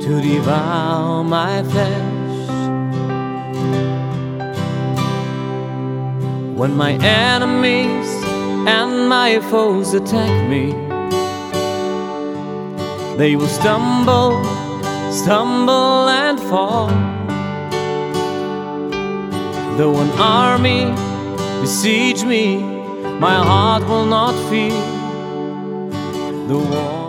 to devour my flesh. When my enemies and my foes attack me, they will stumble and fall. Though an army besiege me, my heart will not fear the war.